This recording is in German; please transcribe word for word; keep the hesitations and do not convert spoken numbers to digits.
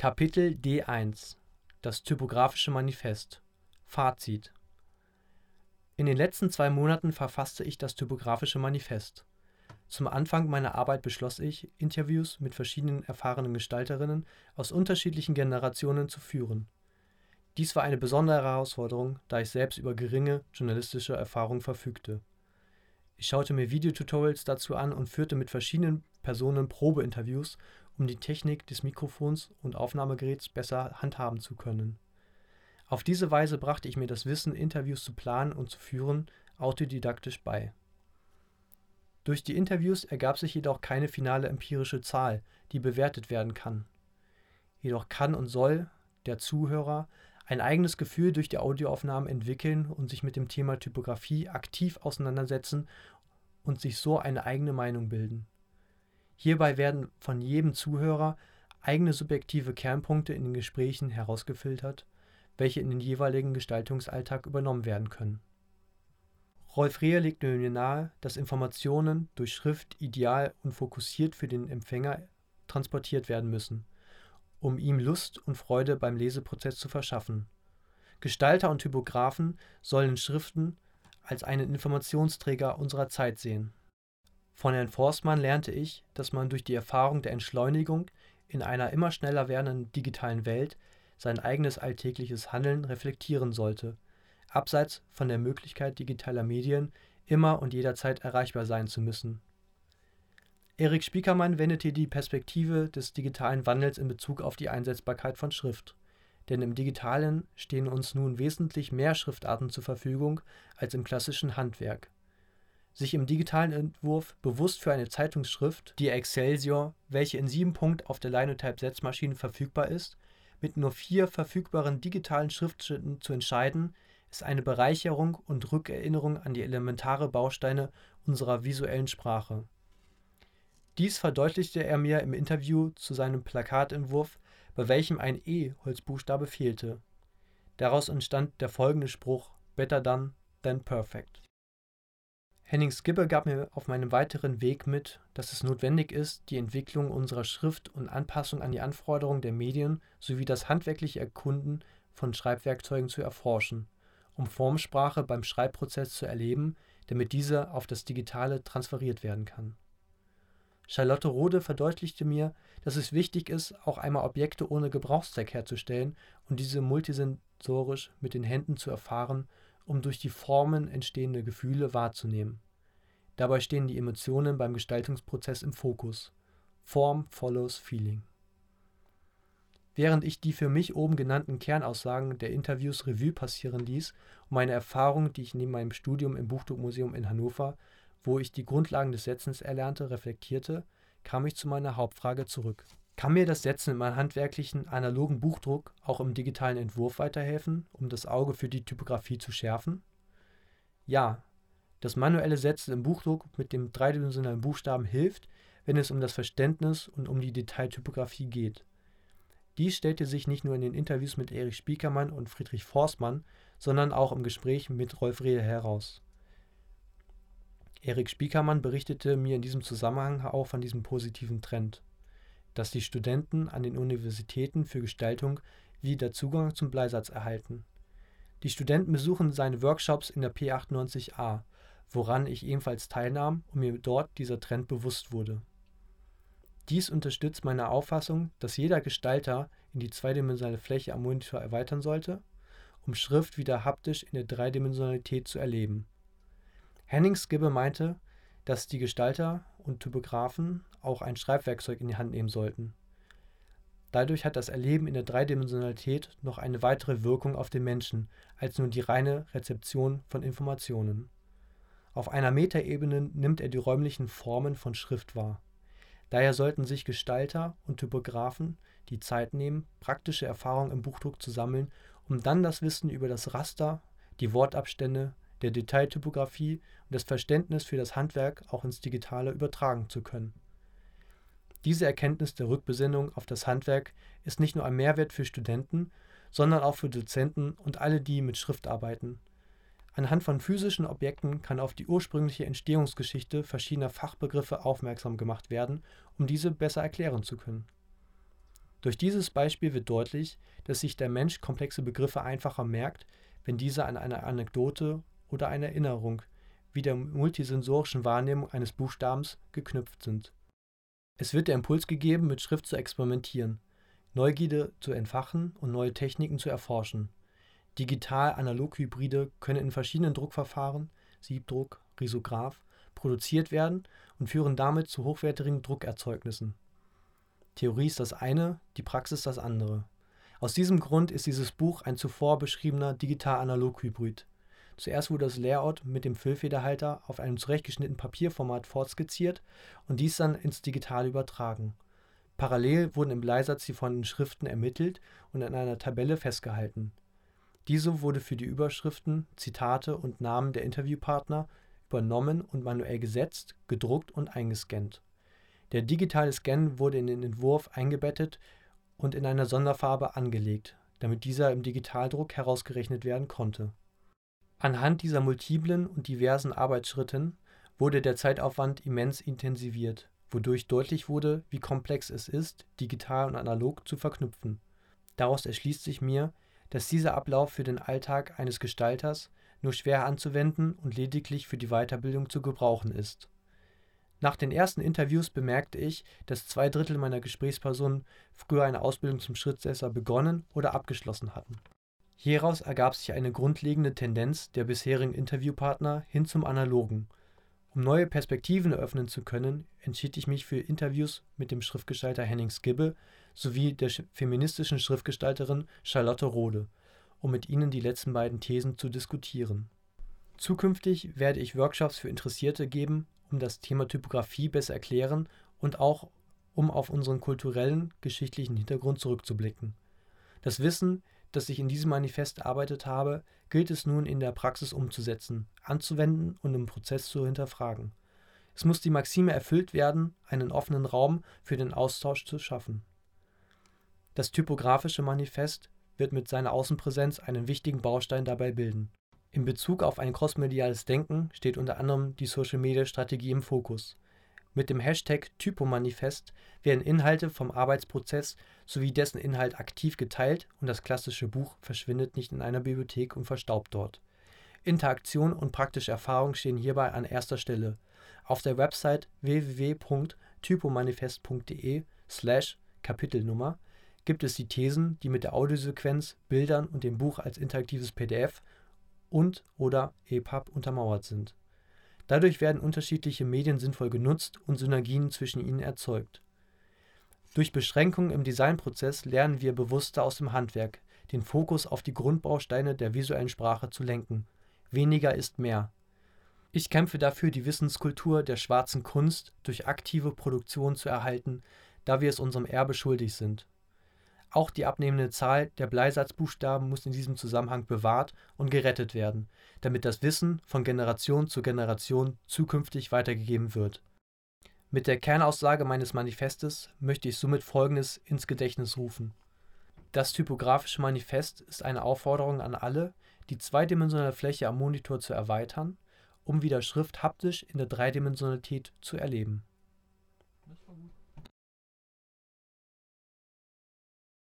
Kapitel D eins – Das typografische Manifest. Fazit: In den letzten zwei Monaten verfasste ich das typografische Manifest. Zum Anfang meiner Arbeit beschloss ich, Interviews mit verschiedenen erfahrenen Gestalterinnen aus unterschiedlichen Generationen zu führen. Dies war eine besondere Herausforderung, da ich selbst über geringe journalistische Erfahrung verfügte. Ich schaute mir Videotutorials dazu an und führte mit verschiedenen Personen Probeinterviews, um die Technik des Mikrofons und Aufnahmegeräts besser handhaben zu können. Auf diese Weise brachte ich mir das Wissen, Interviews zu planen und zu führen, autodidaktisch bei. Durch die Interviews ergab sich jedoch keine finale empirische Zahl, die bewertet werden kann. Jedoch kann und soll der Zuhörer ein eigenes Gefühl durch die Audioaufnahmen entwickeln und sich mit dem Thema Typografie aktiv auseinandersetzen und sich so eine eigene Meinung bilden. Hierbei werden von jedem Zuhörer eigene subjektive Kernpunkte in den Gesprächen herausgefiltert, welche in den jeweiligen Gestaltungsalltag übernommen werden können. Rolf Rehe legte mir nahe, dass Informationen durch Schrift ideal und fokussiert für den Empfänger transportiert werden müssen, um ihm Lust und Freude beim Leseprozess zu verschaffen. Gestalter und Typografen sollen Schriften als einen Informationsträger unserer Zeit sehen. Von Herrn Forstmann lernte ich, dass man durch die Erfahrung der Entschleunigung in einer immer schneller werdenden digitalen Welt sein eigenes alltägliches Handeln reflektieren sollte, abseits von der Möglichkeit digitaler Medien immer und jederzeit erreichbar sein zu müssen. Erik Spiekermann wendete die Perspektive des digitalen Wandels in Bezug auf die Einsetzbarkeit von Schrift. Denn im Digitalen stehen uns nun wesentlich mehr Schriftarten zur Verfügung als im klassischen Handwerk. Sich im digitalen Entwurf bewusst für eine Zeitungsschrift, die Excelsior, welche in sieben Punkt auf der Linotype-Setzmaschine verfügbar ist, mit nur vier verfügbaren digitalen Schriftschritten zu entscheiden, ist eine Bereicherung und Rückerinnerung an die elementare Bausteine unserer visuellen Sprache. Dies verdeutlichte er mir im Interview zu seinem Plakatentwurf, bei welchem ein E-Holzbuchstabe fehlte. Daraus entstand der folgende Spruch: Better done than perfect. Henning Skibbe gab mir auf meinem weiteren Weg mit, dass es notwendig ist, die Entwicklung unserer Schrift und Anpassung an die Anforderungen der Medien sowie das handwerkliche Erkunden von Schreibwerkzeugen zu erforschen, um Formsprache beim Schreibprozess zu erleben, damit diese auf das Digitale transferiert werden kann. Charlotte Rode verdeutlichte mir, dass es wichtig ist, auch einmal Objekte ohne Gebrauchszweck herzustellen und diese multisensorisch mit den Händen zu erfahren, um durch die Formen entstehende Gefühle wahrzunehmen. Dabei stehen die Emotionen beim Gestaltungsprozess im Fokus. Form follows Feeling. Während ich die für mich oben genannten Kernaussagen der Interviews Revue passieren ließ und meine Erfahrungen, die ich neben meinem Studium im Buchdruckmuseum in Hannover, wo ich die Grundlagen des Setzens erlernte, reflektierte, kam ich zu meiner Hauptfrage zurück. Kann mir das Setzen in meinem handwerklichen, analogen Buchdruck auch im digitalen Entwurf weiterhelfen, um das Auge für die Typografie zu schärfen? Ja, das manuelle Setzen im Buchdruck mit dem dreidimensionalen Buchstaben hilft, wenn es um das Verständnis und um die Detailtypografie geht. Dies stellte sich nicht nur in den Interviews mit Erik Spiekermann und Friedrich Forstmann, sondern auch im Gespräch mit Rolf Rehe heraus. Erik Spiekermann berichtete mir in diesem Zusammenhang auch von diesem positiven Trend, dass die Studenten an den Universitäten für Gestaltung wieder Zugang zum Bleisatz erhalten. Die Studenten besuchen seine Workshops in der P achtundneunzig a, woran ich ebenfalls teilnahm und mir dort dieser Trend bewusst wurde. Dies unterstützt meine Auffassung, dass jeder Gestalter in die zweidimensionale Fläche am Monitor erweitern sollte, um Schrift wieder haptisch in der Dreidimensionalität zu erleben. Henning Skibbe meinte, dass die Gestalter und Typografen auch ein Schreibwerkzeug in die Hand nehmen sollten. Dadurch hat das Erleben in der Dreidimensionalität noch eine weitere Wirkung auf den Menschen als nur die reine Rezeption von Informationen. Auf einer Metaebene nimmt er die räumlichen Formen von Schrift wahr. Daher sollten sich Gestalter und Typografen die Zeit nehmen, praktische Erfahrungen im Buchdruck zu sammeln, um dann das Wissen über das Raster, die Wortabstände, der Detailtypografie und das Verständnis für das Handwerk auch ins Digitale übertragen zu können. Diese Erkenntnis der Rückbesinnung auf das Handwerk ist nicht nur ein Mehrwert für Studenten, sondern auch für Dozenten und alle, die mit Schrift arbeiten. Anhand von physischen Objekten kann auf die ursprüngliche Entstehungsgeschichte verschiedener Fachbegriffe aufmerksam gemacht werden, um diese besser erklären zu können. Durch dieses Beispiel wird deutlich, dass sich der Mensch komplexe Begriffe einfacher merkt, wenn diese an eine Anekdote oder eine Erinnerung, wie der multisensorischen Wahrnehmung eines Buchstabens, geknüpft sind. Es wird der Impuls gegeben, mit Schrift zu experimentieren, Neugierde zu entfachen und neue Techniken zu erforschen. Digital-Analog-Hybride können in verschiedenen Druckverfahren, Siebdruck, Risograph, produziert werden und führen damit zu hochwertigen Druckerzeugnissen. Theorie ist das eine, die Praxis das andere. Aus diesem Grund ist dieses Buch ein zuvor beschriebener Digital-Analog-Hybrid. Zuerst wurde das Layout mit dem Füllfederhalter auf einem zurechtgeschnittenen Papierformat fortskizziert und dies dann ins Digitale übertragen. Parallel wurden im Bleisatz die vorhandenen Schriften ermittelt und in einer Tabelle festgehalten. Diese wurde für die Überschriften, Zitate und Namen der Interviewpartner übernommen und manuell gesetzt, gedruckt und eingescannt. Der digitale Scan wurde in den Entwurf eingebettet und in einer Sonderfarbe angelegt, damit dieser im Digitaldruck herausgerechnet werden konnte. Anhand dieser multiplen und diversen Arbeitsschritten wurde der Zeitaufwand immens intensiviert, wodurch deutlich wurde, wie komplex es ist, digital und analog zu verknüpfen. Daraus erschließt sich mir, dass dieser Ablauf für den Alltag eines Gestalters nur schwer anzuwenden und lediglich für die Weiterbildung zu gebrauchen ist. Nach den ersten Interviews bemerkte ich, dass zwei Drittel meiner Gesprächspersonen früher eine Ausbildung zum Schriftsetzer begonnen oder abgeschlossen hatten. Hieraus ergab sich eine grundlegende Tendenz der bisherigen Interviewpartner hin zum Analogen. Um neue Perspektiven eröffnen zu können, entschied ich mich für Interviews mit dem Schriftgestalter Henning Skibbe sowie der feministischen Schriftgestalterin Charlotte Rohde, um mit ihnen die letzten beiden Thesen zu diskutieren. Zukünftig werde ich Workshops für Interessierte geben, um das Thema Typografie besser erklären und auch um auf unseren kulturellen, geschichtlichen Hintergrund zurückzublicken. Das Wissen, das ich in diesem Manifest erarbeitet habe, gilt es nun in der Praxis umzusetzen, anzuwenden und im Prozess zu hinterfragen. Es muss die Maxime erfüllt werden, einen offenen Raum für den Austausch zu schaffen. Das typografische Manifest wird mit seiner Außenpräsenz einen wichtigen Baustein dabei bilden. In Bezug auf ein crossmediales Denken steht unter anderem die Social-Media-Strategie im Fokus. Mit dem Hashtag Typomanifest werden Inhalte vom Arbeitsprozess sowie dessen Inhalt aktiv geteilt und das klassische Buch verschwindet nicht in einer Bibliothek und verstaubt dort. Interaktion und praktische Erfahrung stehen hierbei an erster Stelle. Auf der Website w w w punkt typomanifest punkt d e slash Kapitelnummer gibt es die Thesen, die mit der Audiosequenz, Bildern und dem Buch als interaktives P D F und oder E P U B untermauert sind. Dadurch werden unterschiedliche Medien sinnvoll genutzt und Synergien zwischen ihnen erzeugt. Durch Beschränkungen im Designprozess lernen wir bewusster aus dem Handwerk, den Fokus auf die Grundbausteine der visuellen Sprache zu lenken. Weniger ist mehr. Ich kämpfe dafür, die Wissenskultur der schwarzen Kunst durch aktive Produktion zu erhalten, da wir es unserem Erbe schuldig sind. Auch die abnehmende Zahl der Bleisatzbuchstaben muss in diesem Zusammenhang bewahrt und gerettet werden, damit das Wissen von Generation zu Generation zukünftig weitergegeben wird. Mit der Kernaussage meines Manifestes möchte ich somit Folgendes ins Gedächtnis rufen. Das typografische Manifest ist eine Aufforderung an alle, die zweidimensionale Fläche am Monitor zu erweitern, um wieder Schrift haptisch in der Dreidimensionalität zu erleben. Das war gut.